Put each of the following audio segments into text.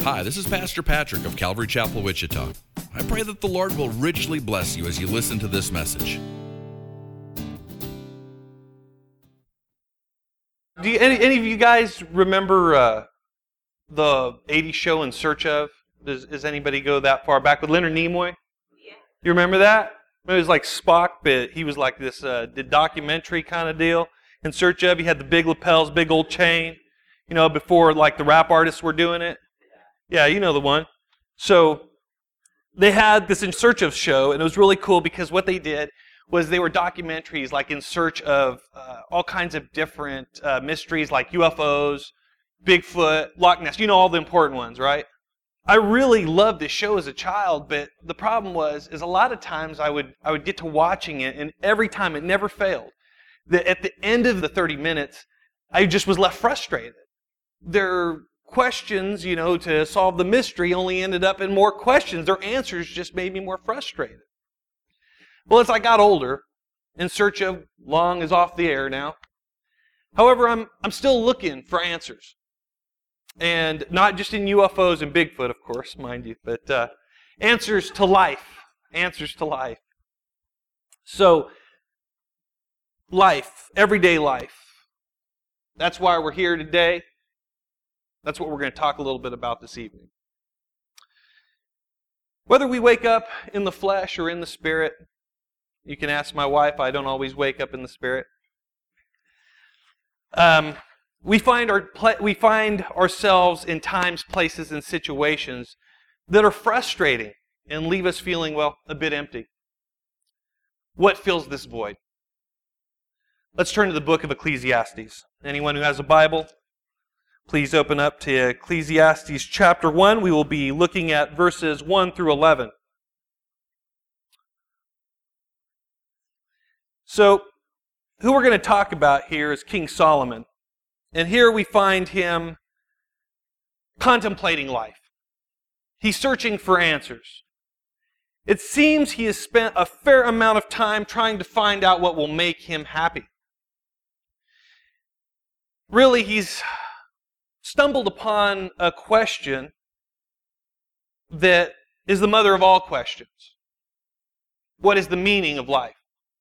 Hi, this is Pastor Patrick of Calvary Chapel, Wichita. I pray that the Lord will richly bless you as you listen to this message. Do any of you guys remember the 80s show In Search Of? Does anybody go that far back with Leonard Nimoy? Yeah. You remember that? It was like Spock, but he was like this documentary kind of deal. In Search Of, he had the big lapels, big old chain, before like the rap artists were doing it. Yeah, you know the one. So they had this In Search Of show, and it was really cool because what they did was they were documentaries like in search of all kinds of different mysteries like UFOs, Bigfoot, Loch Ness, all the important ones, right? I really loved this show as a child, but the problem is a lot of times I would get to watching it, and every time it never failed. At the end of the 30 minutes, I just was left frustrated. Their questions, to solve the mystery only ended up in more questions. Their answers just made me more frustrated. Well, as I got older, In Search Of long is off the air now. However, I'm still looking for answers. And not just in UFOs and Bigfoot, of course, mind you, but answers to life. Answers to life. So, life, everyday life. That's why we're here today. That's what we're going to talk a little bit about this evening. Whether we wake up in the flesh or in the spirit, you can ask my wife, I don't always wake up in the spirit. We find ourselves in times, places, and situations that are frustrating and leave us feeling, a bit empty. What fills this void? Let's turn to the book of Ecclesiastes. Anyone who has a Bible, please open up to Ecclesiastes chapter 1. We will be looking at verses 1 through 11. So, who we're going to talk about here is King Solomon. And here we find him contemplating life. He's searching for answers. It seems he has spent a fair amount of time trying to find out what will make him happy. Really, he's stumbled upon a question that is the mother of all questions. What is the meaning of life?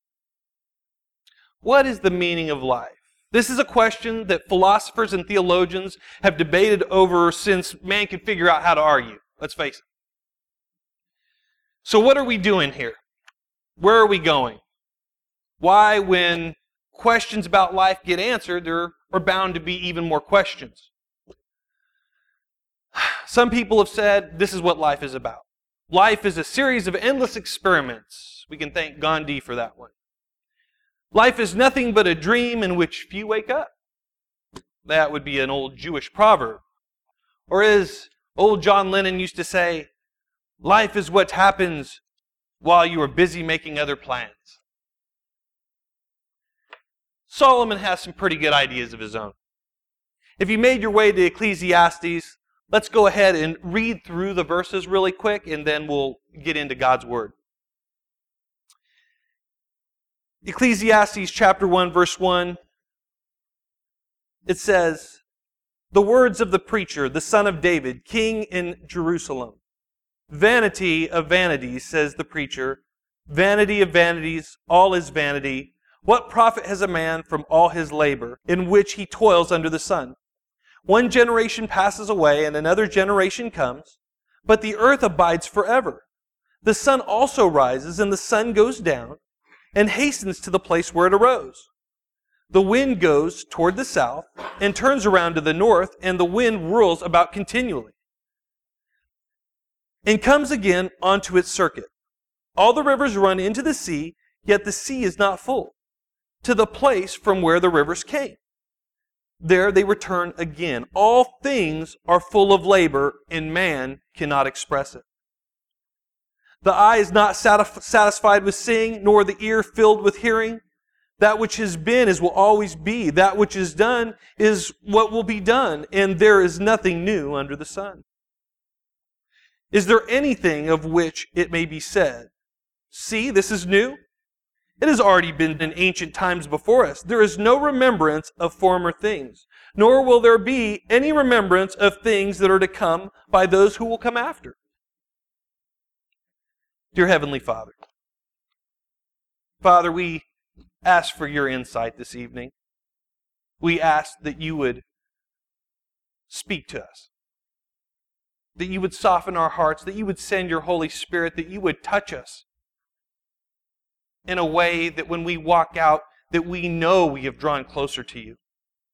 What is the meaning of life? This is a question that philosophers and theologians have debated over since man could figure out how to argue. Let's face it. So what are we doing here? Where are we going? Why, when questions about life get answered, there are bound to be even more questions? Some people have said this is what life is about. Life is a series of endless experiments. We can thank Gandhi for that one. Life is nothing but a dream in which few wake up. That would be an old Jewish proverb. Or as old John Lennon used to say, life is what happens while you are busy making other plans. Solomon has some pretty good ideas of his own. If you made your way to Ecclesiastes, let's go ahead and read through the verses really quick, and then we'll get into God's Word. Ecclesiastes chapter 1, verse 1, it says, "The words of the preacher, the son of David, king in Jerusalem. Vanity of vanities, says the preacher, vanity of vanities, all is vanity. What profit has a man from all his labor, in which he toils under the sun? One generation passes away, and another generation comes, but the earth abides forever. The sun also rises, and the sun goes down, and hastens to the place where it arose. The wind goes toward the south, and turns around to the north, and the wind whirls about continually, and comes again onto its circuit. All the rivers run into the sea, yet the sea is not full, to the place from where the rivers came. There they return again. All things are full of labor, and man cannot express it. The eye is not satisfied with seeing, nor the ear filled with hearing. That which has been is will always be. That which is done is what will be done, and there is nothing new under the sun. Is there anything of which it may be said, see, this is new? It has already been in ancient times before us. There is no remembrance of former things, nor will there be any remembrance of things that are to come by those who will come after. Dear Heavenly Father, Father, we ask for your insight this evening. We ask that you would speak to us, that you would soften our hearts, that you would send your Holy Spirit, that you would touch us in a way that when we walk out, that we know we have drawn closer to you.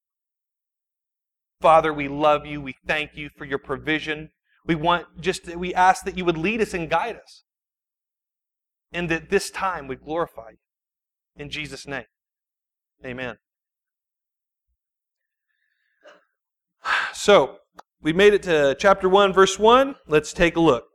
Father, we love you. We thank you for your provision. We ask that you would lead us and guide us, and that this time would glorify you. In Jesus' name, amen. So, we made it to chapter 1, verse 1. Let's take a look.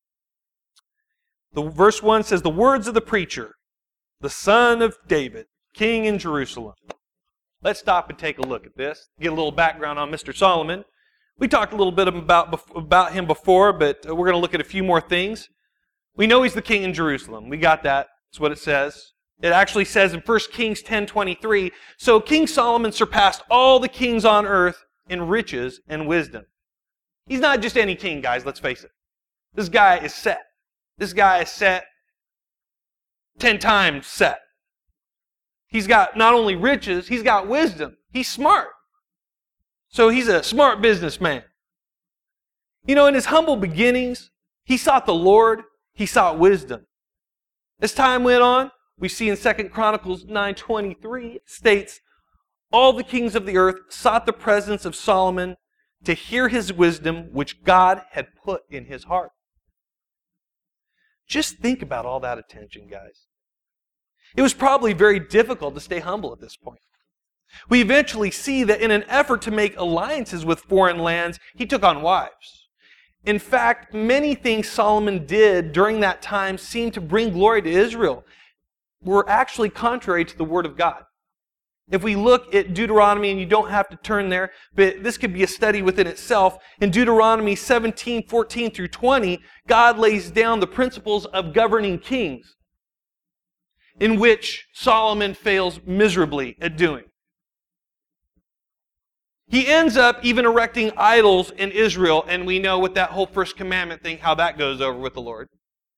The verse 1 says, "The words of the preacher, the son of David, king in Jerusalem." Let's stop and take a look at this. Get a little background on Mr. Solomon. We talked a little bit about him before, but we're going to look at a few more things. We know he's the king in Jerusalem. We got that. That's what it says. It actually says in 1 Kings 10:23, "So King Solomon surpassed all the kings on earth in riches and wisdom." He's not just any king, guys, let's face it. This guy is set. This guy is set 10 times set. He's got not only riches, he's got wisdom. He's smart. So he's a smart businessman. You know, in his humble beginnings, he sought the Lord, he sought wisdom. As time went on, we see in 2 Chronicles 9:23 states, "All the kings of the earth sought the presence of Solomon to hear his wisdom, which God had put in his heart." Just think about all that attention, guys. It was probably very difficult to stay humble at this point. We eventually see that in an effort to make alliances with foreign lands, he took on wives. In fact, many things Solomon did during that time seemed to bring glory to Israel, were actually contrary to the Word of God. If we look at Deuteronomy, and you don't have to turn there, but this could be a study within itself. In Deuteronomy 17:14 through 20, God lays down the principles of governing kings, in which Solomon fails miserably at doing. He ends up even erecting idols in Israel, and we know with that whole first commandment thing, how that goes over with the Lord.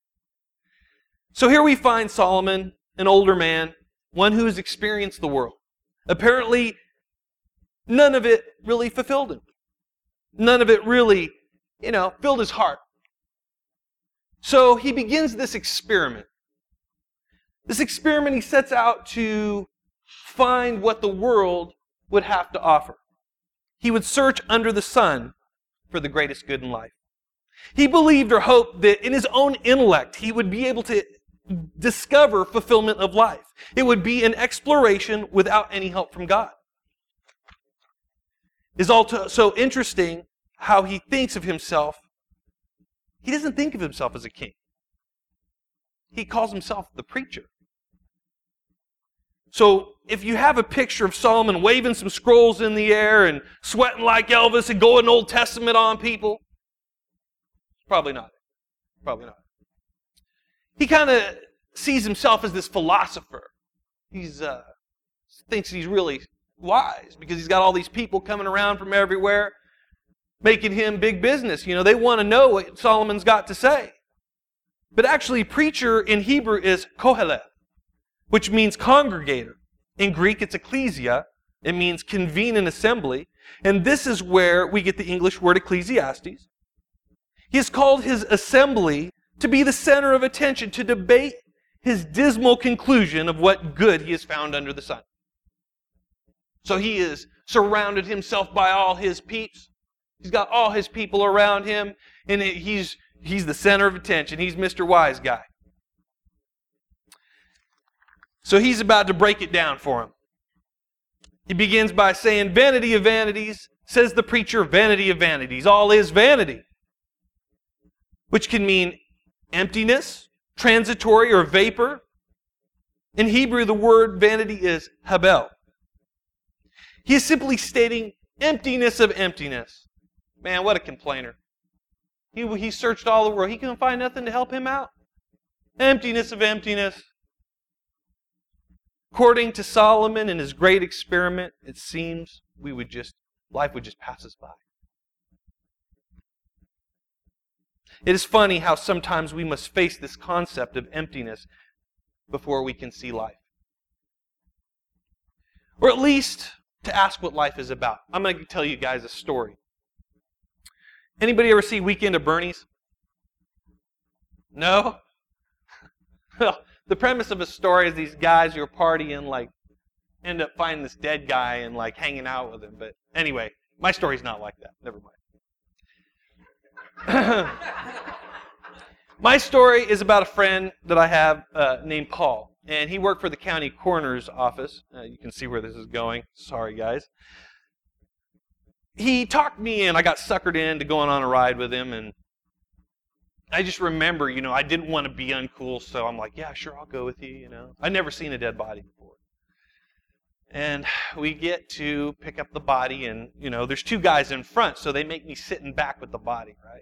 So here we find Solomon, an older man, one who has experienced the world. Apparently, none of it really fulfilled him. None of it really, filled his heart. So he begins this experiment. This experiment, he sets out to find what the world would have to offer. He would search under the sun for the greatest good in life. He believed or hoped that in his own intellect, he would be able to discover fulfillment of life. It would be an exploration without any help from God. It's also interesting how he thinks of himself. He doesn't think of himself as a king. He calls himself the preacher. So if you have a picture of Solomon waving some scrolls in the air and sweating like Elvis and going Old Testament on people, probably not. Probably not. He kind of sees himself as this philosopher. He thinks he's really wise because he's got all these people coming around from everywhere making him big business. They want to know what Solomon's got to say. But actually, preacher in Hebrew is koheleth, which means congregator. In Greek, it's ecclesia. It means convene an assembly. And this is where we get the English word Ecclesiastes. He has called his assembly to be the center of attention, to debate his dismal conclusion of what good he has found under the sun. So he has surrounded himself by all his peeps. He's got all his people around him, and he's the center of attention. He's Mr. Wise Guy. So he's about to break it down for him. He begins by saying, "Vanity of vanities, says the preacher, vanity of vanities. All is vanity." Which can mean emptiness, transitory, or vapor. In Hebrew, the word vanity is habel. He is simply stating emptiness of emptiness. Man, what a complainer. He searched all the world. He couldn't find nothing to help him out. Emptiness of emptiness. According to Solomon and his great experiment, it seems life would just pass us by. It is funny how sometimes we must face this concept of emptiness before we can see life. Or at least to ask what life is about. I'm going to tell you guys a story. Anybody ever see Weekend at Bernie's? No? Well, the premise of a story is these guys who are partying end up finding this dead guy and hanging out with him. But anyway, my story's not like that. Never mind. My story is about a friend that I have named Paul. And he worked for the county coroner's office. You can see where this is going. Sorry, guys. He talked me in. I got suckered into going on a ride with him. And I just remember, I didn't want to be uncool. So I'm like, yeah, sure, I'll go with you, I'd never seen a dead body before. And we get to pick up the body. And, there's two guys in front. So they make me sit in back with the body, right?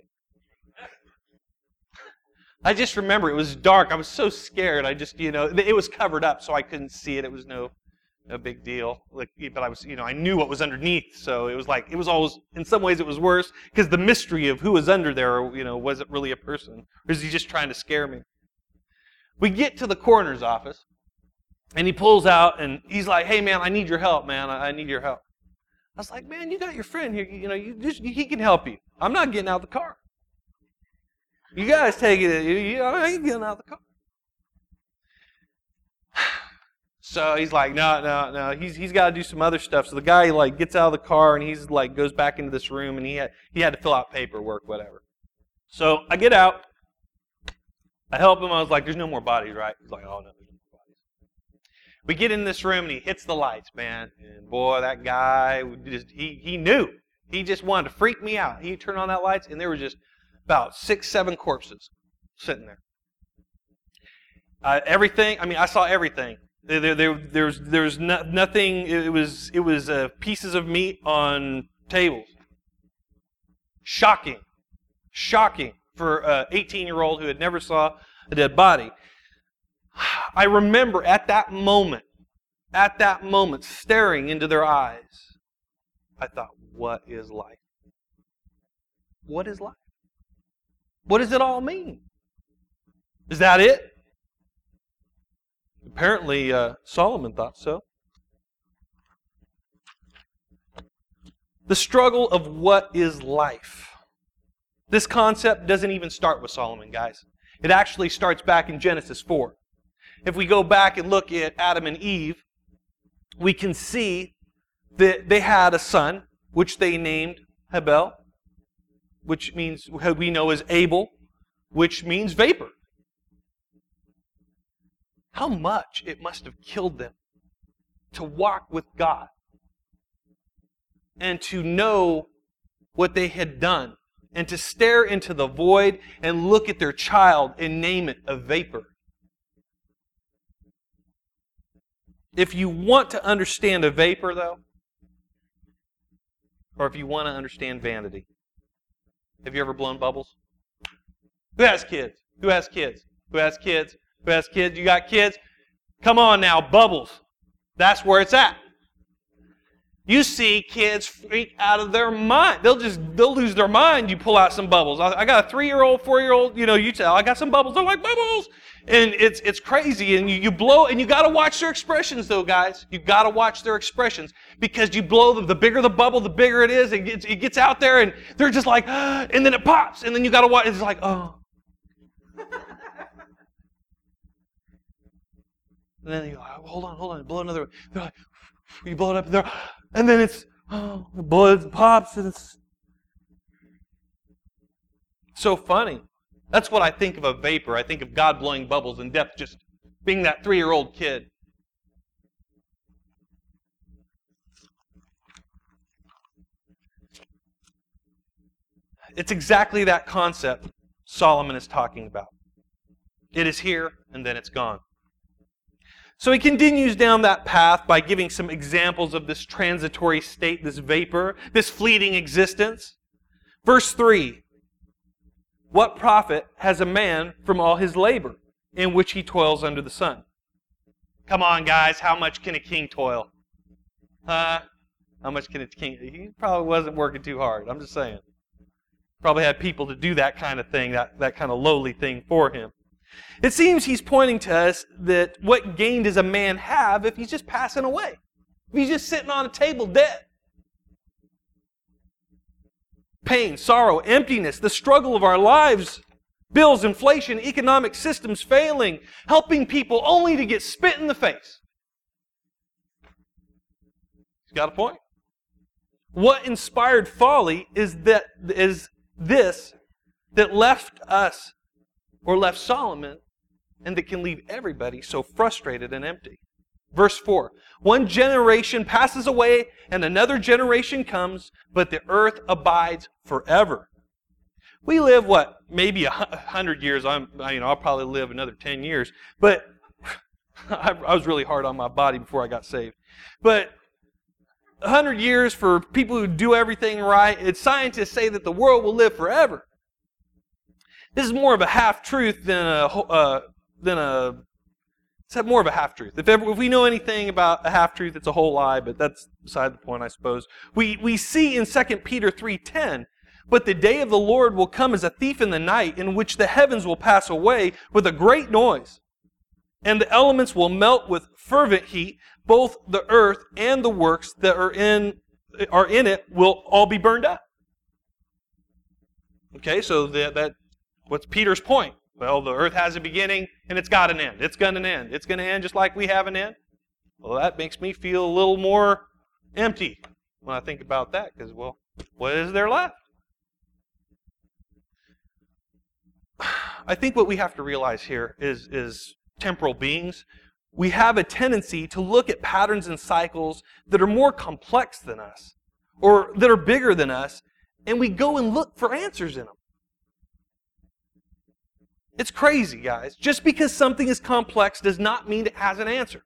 I just remember it was dark. I was so scared. I just, it was covered up so I couldn't see it. It was no big deal. But I was, I knew what was underneath. So it was always, in some ways it was worse because the mystery of who was under there, was it really a person? Or is he just trying to scare me? We get to the coroner's office and he pulls out and he's like, hey man, I need your help, man. I need your help. I was like, man, you got your friend here. He can help you. I'm not getting out of the car. You guys take it. I ain't getting out of the car. So he's like, no. He's got to do some other stuff. So the guy gets out of the car and he's goes back into this room and he had to fill out paperwork, whatever. So I get out. I help him. I was like, there's no more bodies, right? He's like, oh no, there's no more bodies. We get in this room and he hits the lights, man. And boy, that guy he knew. He just wanted to freak me out. He turned on that lights and there were just about 6-7 corpses sitting there. Everything. I mean, I saw everything. There's nothing. It was pieces of meat on tables. Shocking for an 18-year-old who had never saw a dead body. I remember at that moment, staring into their eyes, I thought, what is life? What is life? What does it all mean? Is that it? Apparently, Solomon thought so. The struggle of what is life. This concept doesn't even start with Solomon, guys. It actually starts back in Genesis 4. If we go back and look at Adam and Eve, we can see that they had a son, which they named Habel, which means, we know as Abel, which means vapor. How much it must have killed them to walk with God and to know what they had done and to stare into the void and look at their child and name it a vapor. If you want to understand a vapor, though, or if you want to understand vanity, have you ever blown bubbles? Who has kids? Who has kids? Who has kids? Who has kids? You got kids? Come on now, bubbles. That's where it's at. You see kids freak out of their mind. They'll lose their mind. You pull out some bubbles. I got a 3-year-old, 4-year-old, you tell, I got some bubbles. They're like, bubbles! And it's crazy. And you blow, and you got to watch their expressions though, guys. You got to watch their expressions because you blow them. The bigger the bubble, the bigger it is. It gets out there and they're just like, and then it pops. And then you got to watch. It's like, oh. And then you're like, hold on, blow another one. They're like, you blow it up there. And then it's, the blood pops and it's so funny. That's what I think of a vapor. I think of God blowing bubbles and death just being that 3-year-old kid. It's exactly that concept Solomon is talking about. It is here and then it's gone. So he continues down that path by giving some examples of this transitory state, this vapor, this fleeting existence. Verse 3, what profit has a man from all his labor in which he toils under the sun? Come on, guys, how much can a king toil? How much can a king? He probably wasn't working too hard. I'm just saying. Probably had people to do that kind of thing, that kind of lowly thing for him. It seems he's pointing to us that what gain does a man have if he's just passing away? If he's just sitting on a table dead? Pain, sorrow, emptiness, the struggle of our lives, bills, inflation, economic systems failing, helping people only to get spit in the face. He's got a point. What inspired folly is this that left us, or left Solomon, and that can leave everybody so frustrated and empty. Verse 4, one generation passes away and another generation comes, but the earth abides forever. We live, maybe 100 years. I'll probably live another 10 years. But I was really hard on my body before I got saved. But 100 years for people who do everything right, scientists say that the world will live forever. This is more of a half-truth it's more of a half-truth. If we know anything about a half-truth, it's a whole lie, but that's beside the point, I suppose. We see in 2 Peter 3:10, but the day of the Lord will come as a thief in the night, in which the heavens will pass away with a great noise, and the elements will melt with fervent heat. Both the earth and the works that are in it will all be burned up. Okay, so what's Peter's point? Well, the earth has a beginning and it's got an end. It's going to end. It's going to end just like we have an end. Well, that makes me feel a little more empty when I think about that, because, well, what is there left? I think what we have to realize here is temporal beings. We have a tendency to look at patterns and cycles that are more complex than us, or that are bigger than us, and we go and look for answers in them. It's crazy, guys. Just because something is complex does not mean it has an answer.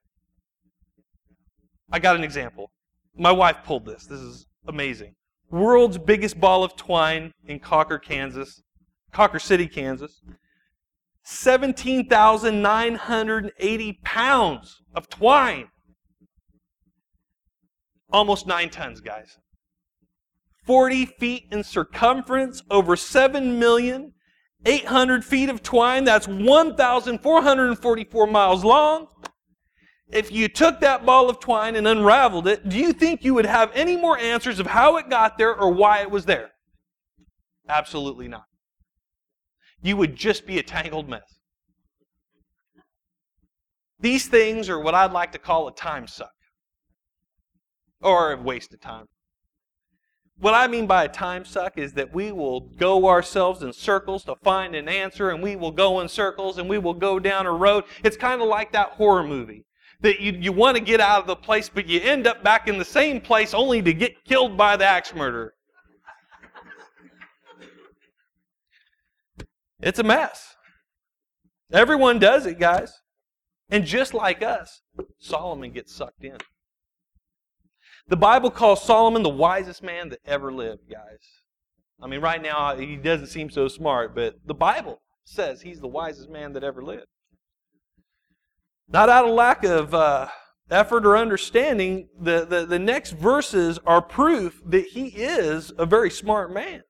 I got an example. My wife pulled this. This is amazing. World's biggest ball of twine in Cocker City, Kansas. 17,980 pounds of twine. Almost 9 tons, guys. 40 feet in circumference, over 7,800,000 feet of twine. That's 1,444 miles long. If you took that ball of twine and unraveled it, do you think you would have any more answers of how it got there or why it was there? Absolutely not. You would just be a tangled mess. These things are what I'd like to call a time suck. Or a waste of time. What I mean by a time suck is that we will go ourselves in circles to find an answer, and we will go in circles, and we will go down a road. It's kind of like that horror movie. That you want to get out of the place, but you end up back in the same place only to get killed by the axe murderer. It's a mess. Everyone does it, guys. And just like us, Solomon gets sucked in. The Bible calls Solomon the wisest man that ever lived, guys. I mean, right now, he doesn't seem so smart, but the Bible says he's the wisest man that ever lived. Not out of lack of effort or understanding, the next verses are proof that he is a very smart man.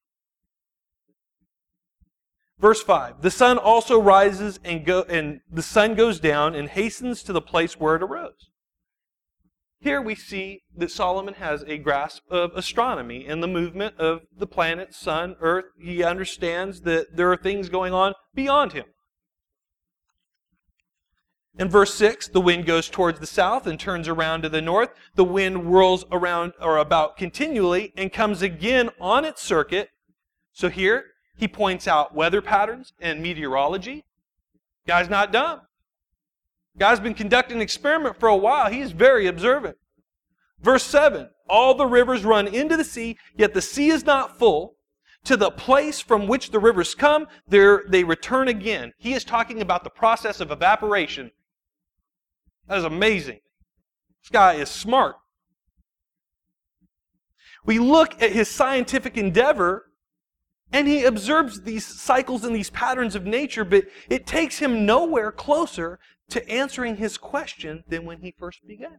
Verse 5, the sun also rises and the sun goes down and hastens to the place where it arose. Here we see that Solomon has a grasp of astronomy and the movement of the planets, sun, earth. He understands that there are things going on beyond him. In verse 6, the wind goes towards the south and turns around to the north. The wind whirls around or about continually and comes again on its circuit. So here, he points out weather patterns and meteorology. Guy's not dumb. Guy's been conducting an experiment for a while. He's very observant. Verse 7, all the rivers run into the sea, yet the sea is not full. To the place from which the rivers come, they return again. He is talking about the process of evaporation. That is amazing. This guy is smart. We look at his scientific endeavor, and he observes these cycles and these patterns of nature, but it takes him nowhere closer to answering his question than when he first began.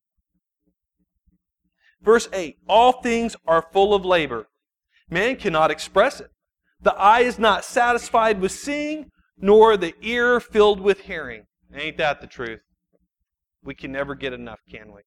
Verse 8, all things are full of labor. Man cannot express it. The eye is not satisfied with seeing, nor the ear filled with hearing. Ain't that the truth? We can never get enough, can we?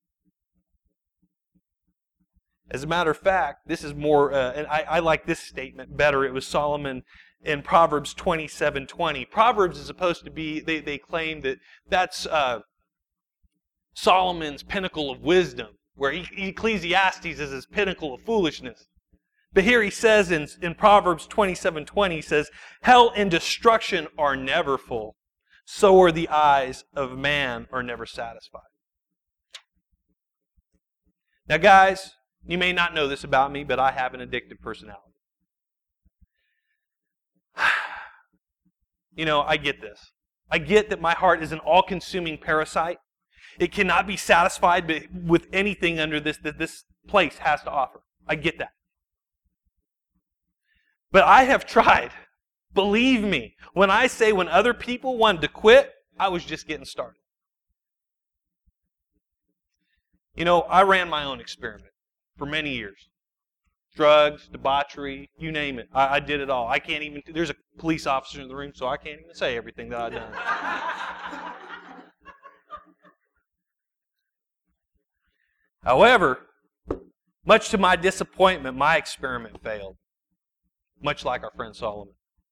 As a matter of fact, this is more, and I like this statement better. It was Solomon in Proverbs 27:20. Proverbs is supposed to be, they claim that that's Solomon's pinnacle of wisdom, where Ecclesiastes is his pinnacle of foolishness. But here he says in Proverbs 27:20, he says, hell and destruction are never full, so are the eyes of man are never satisfied. Now guys, you may not know this about me, but I have an addictive personality. You know, I get this. I get that my heart is an all-consuming parasite. It cannot be satisfied with anything under this that this place has to offer. I get that. But I have tried. Believe me, when I say when other people wanted to quit, I was just getting started. You know, I ran my own experiment for many years. Drugs, debauchery, you name it. I did it all. I can't even, there's a police officer in the room, so I can't even say everything that I've done. However, much to my disappointment, my experiment failed. Much like our friend Solomon.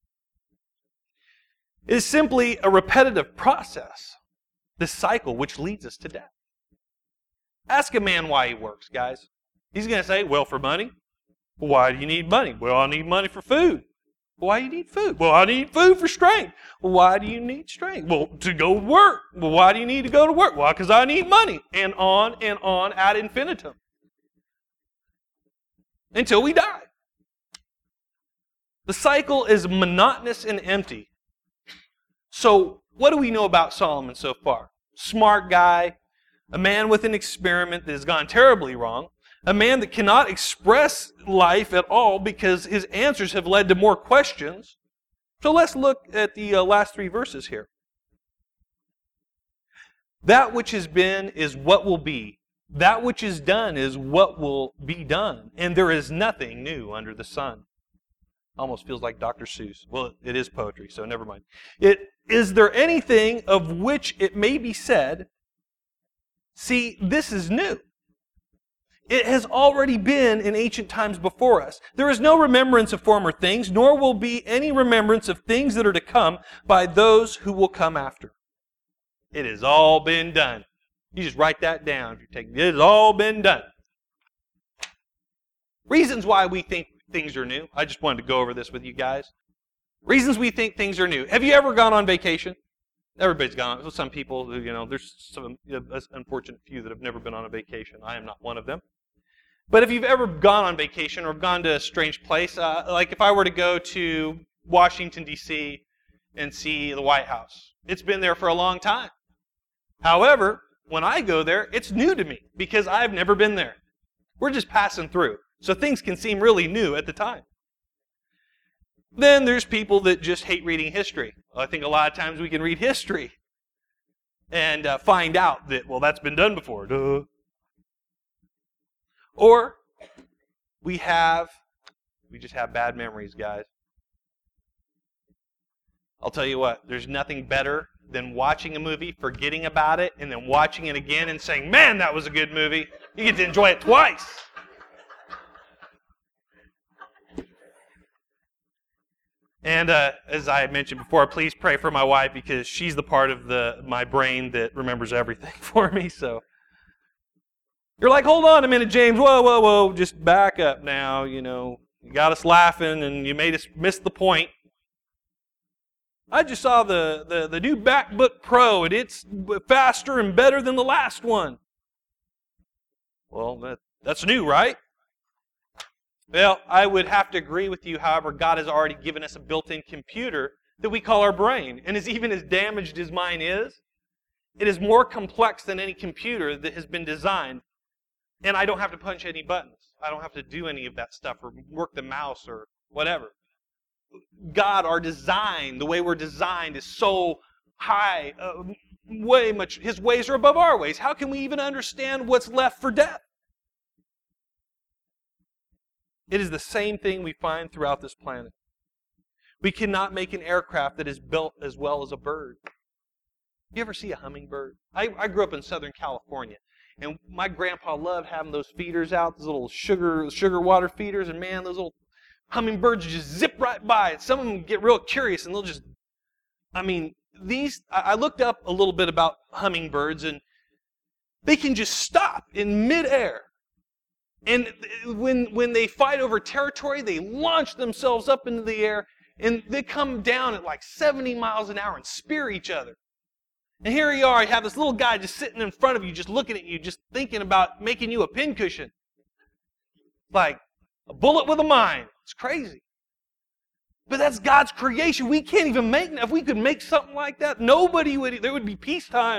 It is simply a repetitive process, this cycle which leads us to death. Ask a man why he works, guys. He's going to say, well, for money. Well, why do you need money? Well, I need money for food. Why do you need food? Well, I need food for strength. Well, why do you need strength? Well, to go work. Well, why do you need to go to work? Well, because I need money. And on ad infinitum. Until we die. The cycle is monotonous and empty. So, what do we know about Solomon so far? Smart guy, a man with an experiment that has gone terribly wrong, a man that cannot express life at all because his answers have led to more questions. So let's look at the last 3 verses here. That which has been is what will be. That which is done is what will be done. And there is nothing new under the sun. Almost feels like Dr. Seuss. Well, it is poetry, so never mind. Is there anything of which it may be said, see, this is new? It has already been in ancient times before us. There is no remembrance of former things, nor will be any remembrance of things that are to come by those who will come after. It has all been done. You just write that down if you're taking it. It has all been done. Reasons why we think things are new. I just wanted to go over this with you guys. Reasons we think things are new. Have you ever gone on vacation? Everybody's gone on. Some people, there's some unfortunate few that have never been on a vacation. I am not one of them. But if you've ever gone on vacation or gone to a strange place, like if I were to go to Washington, D.C. and see the White House, it's been there for a long time. However, when I go there, it's new to me because I've never been there. We're just passing through. So things can seem really new at the time. Then there's people that just hate reading history. I think a lot of times we can read history and find out that, well, that's been done before. Duh. Or we just have bad memories, guys. I'll tell you what, there's nothing better than watching a movie, forgetting about it, and then watching it again and saying, man, that was a good movie. You get to enjoy it twice. And as I mentioned before, please pray for my wife because she's the part of my brain that remembers everything for me. So you're like, hold on a minute, James. Whoa. Just back up now. You got us laughing and you made us miss the point. I just saw the new MacBook Pro and it's faster and better than the last one. Well, that's new, right? Well, I would have to agree with you. However, God has already given us a built-in computer that we call our brain. And even as damaged as mine is, it is more complex than any computer that has been designed. And I don't have to punch any buttons. I don't have to do any of that stuff or work the mouse or whatever. God, our design, the way we're designed is so high, His ways are above our ways. How can we even understand what's left for death? It is the same thing we find throughout this planet. We cannot make an aircraft that is built as well as a bird. You ever see a hummingbird? I grew up in Southern California, and my grandpa loved having those feeders out, those little sugar water feeders, and man, those little hummingbirds just zip right by. And some of them get real curious, and they'll just, I looked up a little bit about hummingbirds, and they can just stop in midair. And when they fight over territory, they launch themselves up into the air, and they come down at like 70 miles an hour and spear each other. And here you are, you have this little guy just sitting in front of you, just looking at you, just thinking about making you a pincushion. Like a bullet with a mind. It's crazy. But that's God's creation. We can't even make that. If we could make something like that, there would be peacetime.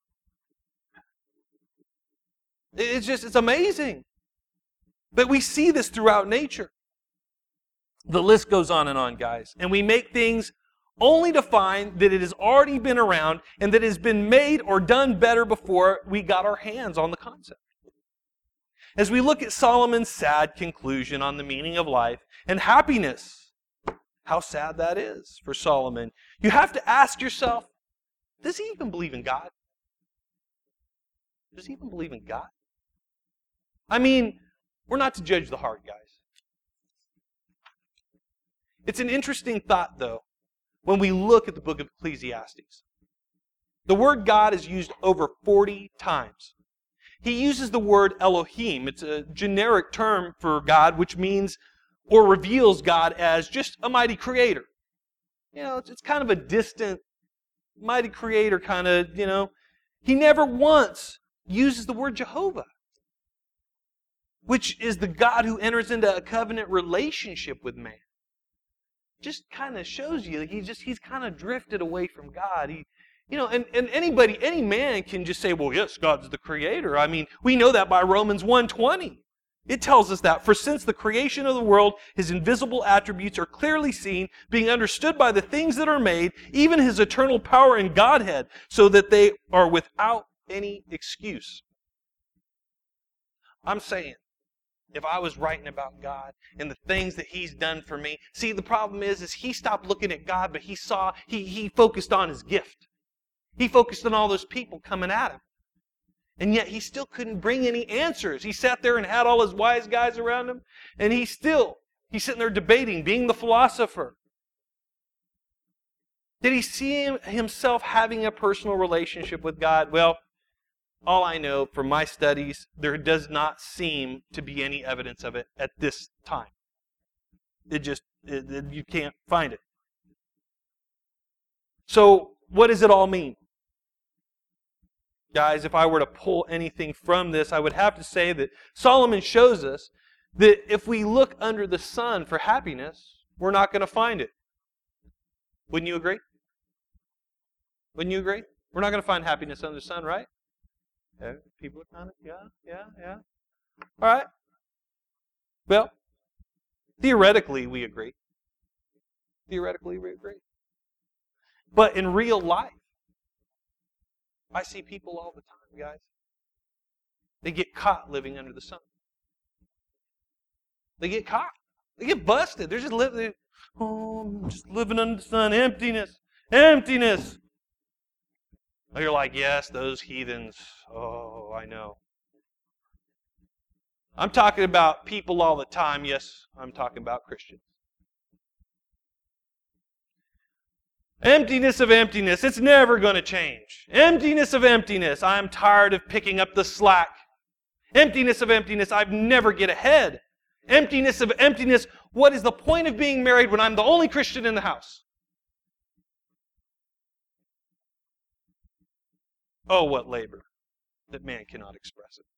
It's amazing. But we see this throughout nature. The list goes on and on, guys. And we make things only to find that it has already been around and that it has been made or done better before we got our hands on the concept. As we look at Solomon's sad conclusion on the meaning of life and happiness, how sad that is for Solomon, you have to ask yourself, does he even believe in God? Does he even believe in God? We're not to judge the heart, guys. It's an interesting thought, though, when we look at the book of Ecclesiastes. The word God is used over 40 times. He uses the word Elohim. It's a generic term for God, which means or reveals God as just a mighty creator. It's kind of a distant, mighty creator kind of, He never once uses the word Jehovah, which is the God who enters into a covenant relationship with man. Just kind of shows you that he's kind of drifted away from God. And any man can just say, well, yes, God's the creator. We know that by Romans 1:20. It tells us that, for since the creation of the world, his invisible attributes are clearly seen, being understood by the things that are made, even his eternal power and Godhead, so that they are without any excuse. I'm saying, if I was writing about God and the things that he's done for me, see, the problem is he stopped looking at God, but he focused on his gift. He focused on all those people coming at him. And yet he still couldn't bring any answers. He sat there and had all his wise guys around him, and he's sitting there debating, being the philosopher. Did he see himself having a personal relationship with God? Well, all I know from my studies, there does not seem to be any evidence of it at this time. You can't find it. So, what does it all mean? Guys, if I were to pull anything from this, I would have to say that Solomon shows us that if we look under the sun for happiness, we're not going to find it. Wouldn't you agree? Wouldn't you agree? We're not going to find happiness under the sun, right? People are kind of, yeah. All right. Well, theoretically, we agree. But in real life, I see people all the time, guys. They get caught living under the sun. They get caught. They get busted. They're just living under the sun. Emptiness. You're like, yes, those heathens. Oh, I know. I'm talking about people all the time. Yes, I'm talking about Christians. Emptiness of emptiness. It's never going to change. Emptiness of emptiness. I'm tired of picking up the slack. Emptiness of emptiness. I never get ahead. Emptiness of emptiness. What is the point of being married when I'm the only Christian in the house? Oh, what labor that man cannot express it.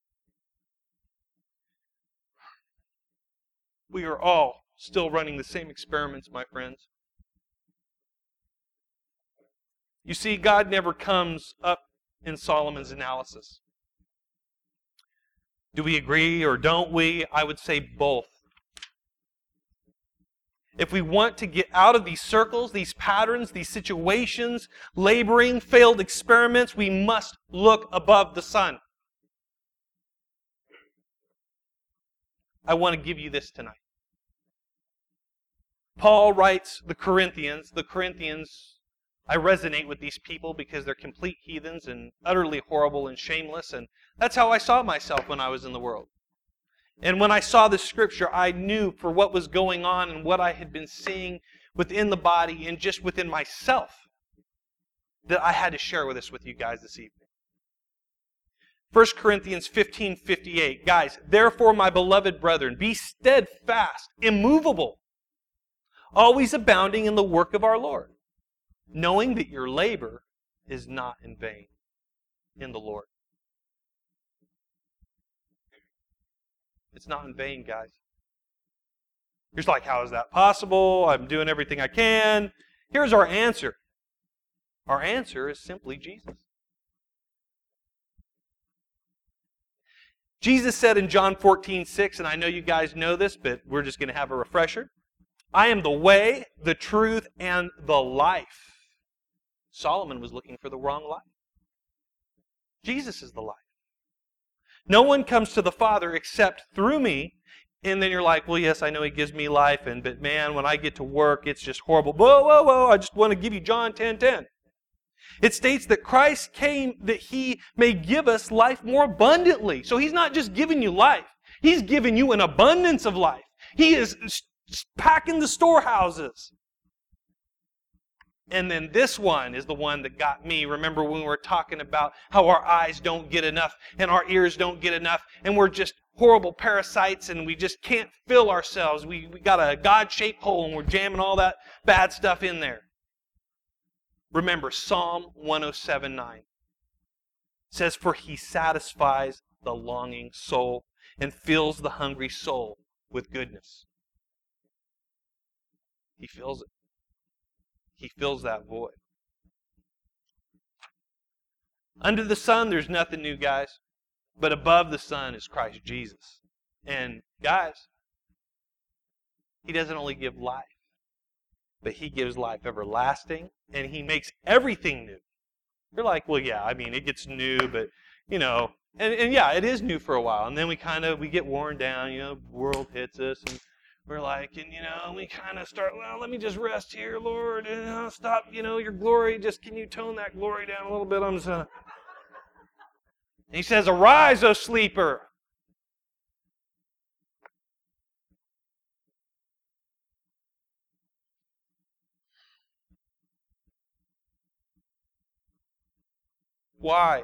We are all still running the same experiments, my friends. You see, God never comes up in Solomon's analysis. Do we agree or don't we? I would say both. If we want to get out of these circles, these patterns, these situations, laboring, failed experiments, we must look above the sun. I want to give you this tonight. Paul writes the Corinthians, I resonate with these people because they're complete heathens and utterly horrible and shameless, and that's how I saw myself when I was in the world. And when I saw this scripture, I knew for what was going on and what I had been seeing within the body and just within myself that I had to share with you guys this evening. 1 Corinthians 15:58. Guys, therefore, my beloved brethren, be steadfast, immovable, always abounding in the work of our Lord, knowing that your labor is not in vain in the Lord. It's not in vain, guys. You're just like, how is that possible? I'm doing everything I can. Here's our answer. Our answer is simply Jesus. Jesus said in John 14:6, and I know you guys know this, but we're just going to have a refresher. I am the way, the truth, and the life. Solomon was looking for the wrong life. Jesus is the life. No one comes to the Father except through me. And then you're like, well, yes, I know He gives me life, but man, when I get to work, it's just horrible. Whoa, I just want to give you John 10:10. It states that Christ came that He may give us life more abundantly. So He's not just giving you life. He's giving you an abundance of life. He is packing the storehouses. And then this one is the one that got me. Remember when we were talking about how our eyes don't get enough and our ears don't get enough and we're just horrible parasites and we just can't fill ourselves. We got a God-shaped hole and we're jamming all that bad stuff in there. Remember Psalm 107:9. It says, for He satisfies the longing soul and fills the hungry soul with goodness. He fills it. He fills that void. Under the sun, there's nothing new, guys. But above the sun is Christ Jesus. And guys, He doesn't only give life, but He gives life everlasting, and He makes everything new. You're like, well, yeah, I mean, it gets new, but, you know, and yeah, it is new for a while. And then we get worn down, the world hits us, and we're like, and we kind of start, well, let me just rest here, Lord, and stop, your glory, can you tone that glory down a little bit? I'm just gonna... And He says, arise, O sleeper. Why?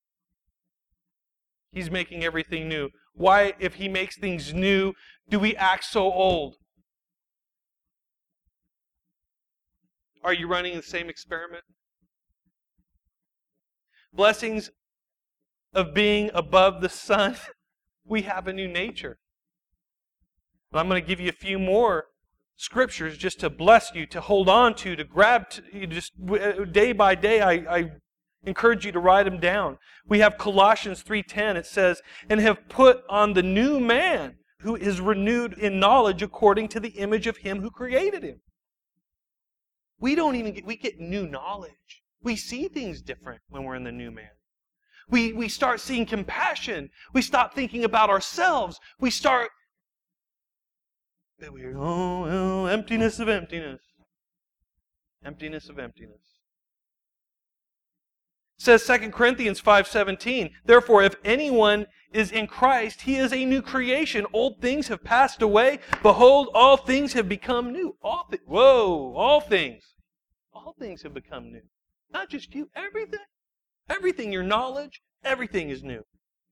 He's making everything new. Why, if He makes things new, do we act so old? Are you running the same experiment? Blessings of being above the sun, we have a new nature. And I'm going to give you a few more scriptures just to bless you, to hold on to grab to, just day by day. I encourage you to write them down. We have Colossians 3:10. It says, and have put on the new man who is renewed in knowledge according to the image of Him who created him. We get new knowledge. We see things different when we're in the new man. We start seeing compassion. We stop thinking about ourselves. We start, emptiness of emptiness. Emptiness of emptiness. It says 2 Corinthians 5:17, therefore, if anyone is in Christ, he is a new creation. Old things have passed away. Behold, all things have become new. All things. All things have become new. Not just you, everything. Everything, your knowledge, everything is new.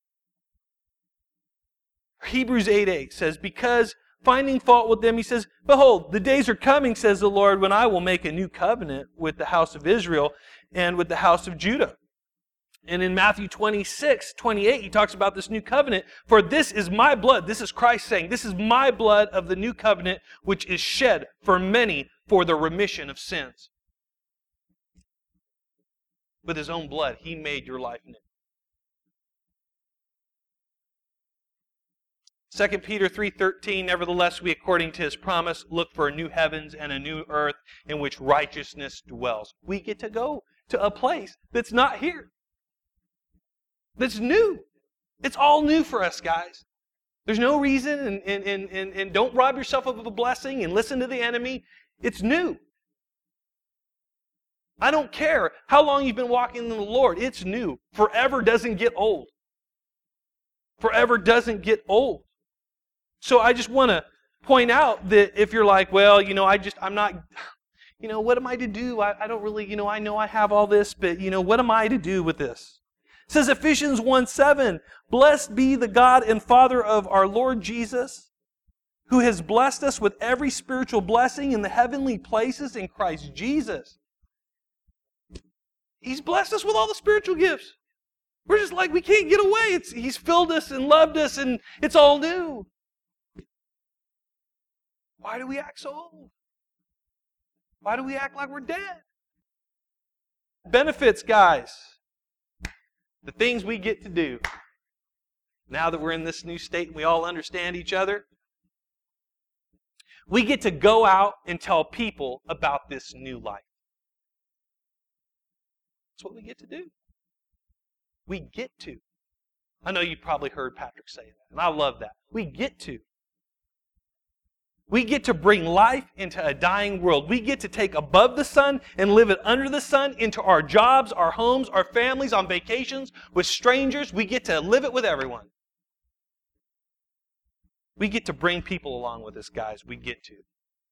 Hebrews 8:8 says, because finding fault with them, He says, behold, the days are coming, says the Lord, when I will make a new covenant with the house of Israel and with the house of Judah. And in Matthew 26:28, He talks about this new covenant. For this is my blood. This is Christ saying, this is my blood of the new covenant, which is shed for many for the remission of sins. With His own blood, He made your life new. 2 Peter 3:13, nevertheless, we, according to His promise, look for a new heavens and a new earth in which righteousness dwells. We get to go to a place that's not here. That's new. It's all new for us, guys. There's no reason, and don't rob yourself of a blessing and listen to the enemy. It's new. I don't care how long you've been walking in the Lord. It's new. Forever doesn't get old. Forever doesn't get old. So I just want to point out that if you're like, well, I'm not, what am I to do? I don't really, I know I have all this, but, what am I to do with this? It says Ephesians 1:7, blessed be the God and Father of our Lord Jesus, who has blessed us with every spiritual blessing in the heavenly places in Christ Jesus. He's blessed us with all the spiritual gifts. We're just like, we can't get away. He's filled us and loved us, and it's all new. Why do we act so old? Why do we act like we're dead? Benefits, guys. The things we get to do. Now that we're in this new state and we all understand each other, we get to go out and tell people about this new life. That's what we get to do. We get to. I know you probably heard Patrick say that, and I love that. We get to. We get to bring life into a dying world. We get to take above the sun and live it under the sun into our jobs, our homes, our families, on vacations, with strangers. We get to live it with everyone. We get to bring people along with us, guys. We get to.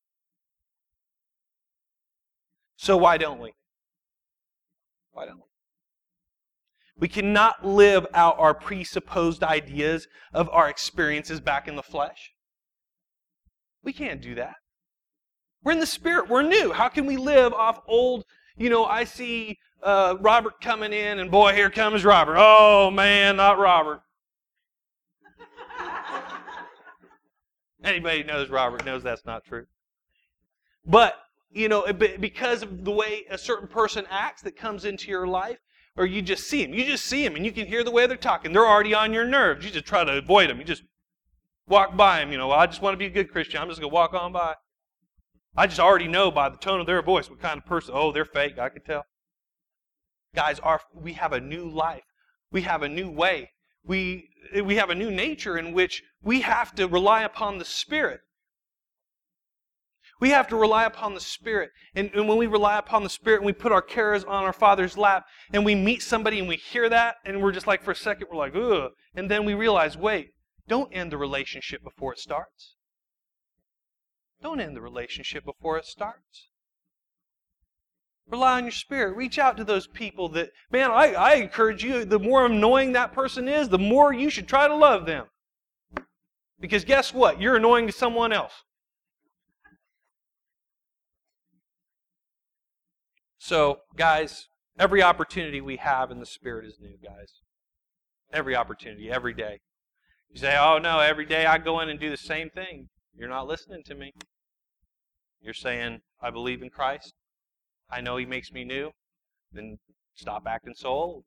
So why don't we? Why don't we? We cannot live out our presupposed ideas of our experiences back in the flesh. We can't do that. We're in the Spirit. We're new. How can we live off old, I see Robert coming in, and boy, here comes Robert. Oh, man, not Robert. Anybody who knows Robert knows that's not true. But, because of the way a certain person acts that comes into your life, or you just see him. You just see him, and you can hear the way they're talking. They're already on your nerves. You just try to avoid them. You just walk by them. I just want to be a good Christian. I'm just going to walk on by. I just already know by the tone of their voice what kind of person. Oh, they're fake. I can tell. Guys, we have a new life. We have a new way. We have a new nature in which we have to rely upon the Spirit. We have to rely upon the Spirit. And when we rely upon the Spirit and we put our cares on our Father's lap and we meet somebody and we hear that and we're just like, for a second, we're like, ugh. And then we realize, wait, don't end the relationship before it starts. Don't end the relationship before it starts. Rely on your Spirit. Reach out to those people that, man, I encourage you, the more annoying that person is, the more you should try to love them. Because guess what? You're annoying to someone else. So, guys, every opportunity we have in the Spirit is new, guys. Every opportunity, every day. You say, oh no, every day I go in and do the same thing. You're not listening to me. You're saying, I believe in Christ. I know He makes me new. Then stop acting so old.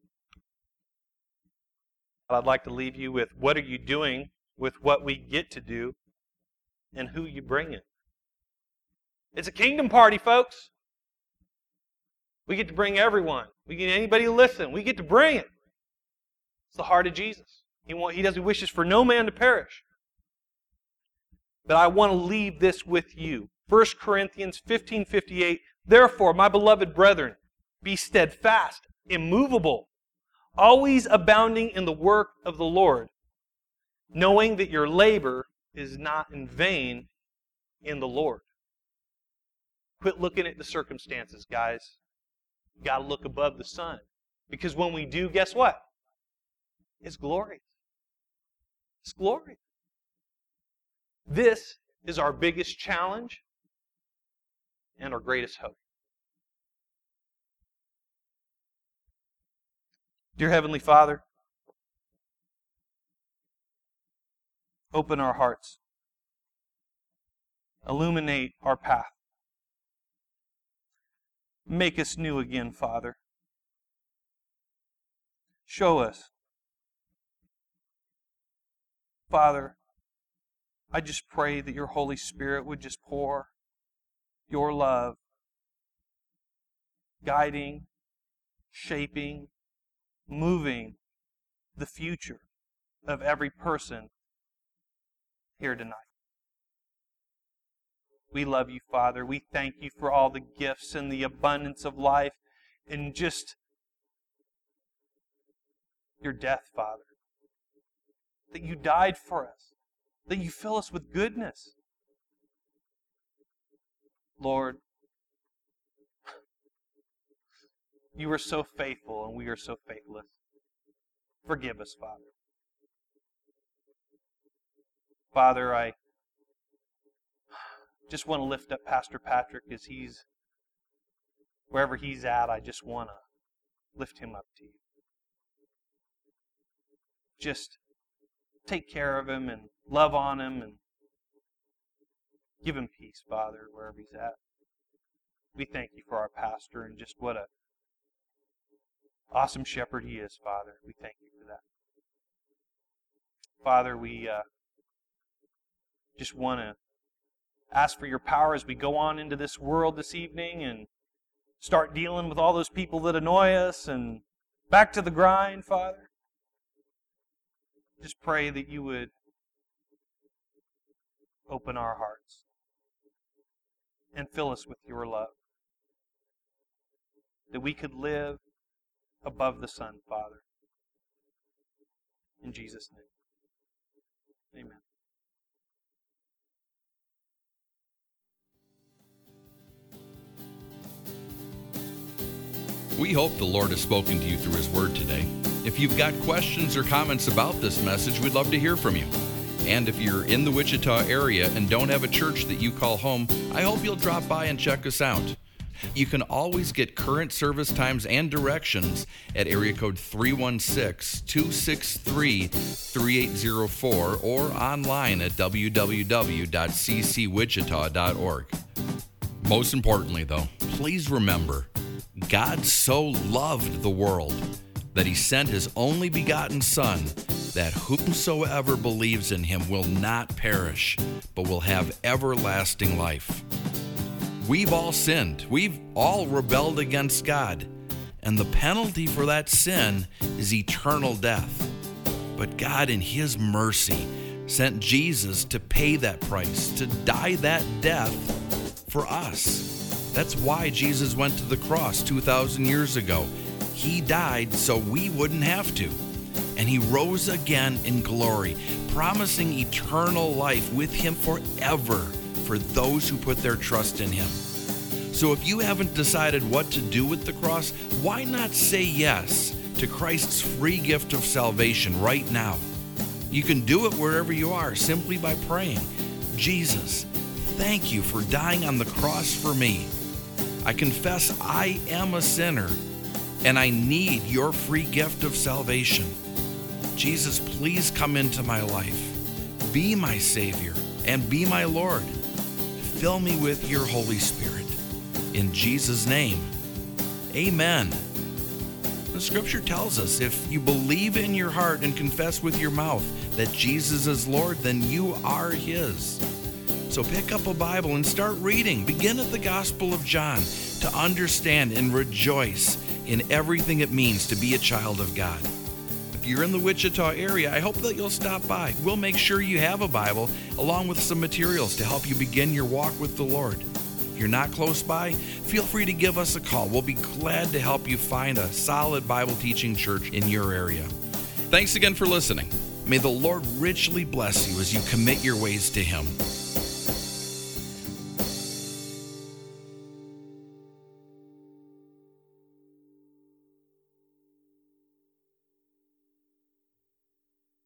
I'd like to leave you with, what are you doing with what we get to do and who you bring in? It's a kingdom party, folks. We get to bring everyone. We get anybody to listen. We get to bring it. It's the heart of Jesus. He wishes for no man to perish. But I want to leave this with you. 1 Corinthians 15:58. Therefore, my beloved brethren, be steadfast, immovable, always abounding in the work of the Lord, knowing that your labor is not in vain in the Lord. Quit looking at the circumstances, guys. You've got to look above the sun. Because when we do, guess what? It's glory. It's glory. This is our biggest challenge and our greatest hope. Dear Heavenly Father, open our hearts. Illuminate our path. Make us new again, Father. Show us, Father, I just pray that your Holy Spirit would just pour your love, guiding, shaping, moving the future of every person here tonight. We love you, Father. We thank you for all the gifts and the abundance of life and just your death, Father. That you died for us. That you fill us with goodness. Lord, you are so faithful and we are so faithless. Forgive us, Father. Father, I just want to lift up Pastor Patrick as wherever he's at, I just want to lift him up to you. Just take care of him and love on him and give him peace, Father, wherever he's at. We thank you for our pastor and just what a awesome shepherd he is, Father. We thank you for that. Father, we just want to ask for your power as we go on into this world this evening and start dealing with all those people that annoy us and back to the grind, Father. Just pray that you would open our hearts and fill us with your love. That we could live above the sun, Father. In Jesus' name. Amen. We hope the Lord has spoken to you through His Word today. If you've got questions or comments about this message, we'd love to hear from you. And if you're in the Wichita area and don't have a church that you call home, I hope you'll drop by and check us out. You can always get current service times and directions at area code 316-263-3804 or online at www.ccwichita.org. Most importantly, though, please remember, God so loved the world that He sent His only begotten Son, that whomsoever believes in Him will not perish, but will have everlasting life. We've all sinned. We've all rebelled against God. And the penalty for that sin is eternal death. But God, in His mercy, sent Jesus to pay that price, to die that death for us. That's why Jesus went to the cross 2,000 years ago. He died so we wouldn't have to. And He rose again in glory, promising eternal life with Him forever for those who put their trust in Him. So if you haven't decided what to do with the cross, why not say yes to Christ's free gift of salvation right now? You can do it wherever you are simply by praying, Jesus, thank you for dying on the cross for me. I confess I am a sinner and I need your free gift of salvation. Jesus, please come into my life. Be my Savior and be my Lord. Fill me with your Holy Spirit. In Jesus' name, amen. The Scripture tells us if you believe in your heart and confess with your mouth that Jesus is Lord, then you are His. So pick up a Bible and start reading. Begin at the Gospel of John to understand and rejoice in everything it means to be a child of God. If you're in the Wichita area, I hope that you'll stop by. We'll make sure you have a Bible along with some materials to help you begin your walk with the Lord. If you're not close by, feel free to give us a call. We'll be glad to help you find a solid Bible teaching church in your area. Thanks again for listening. May the Lord richly bless you as you commit your ways to Him.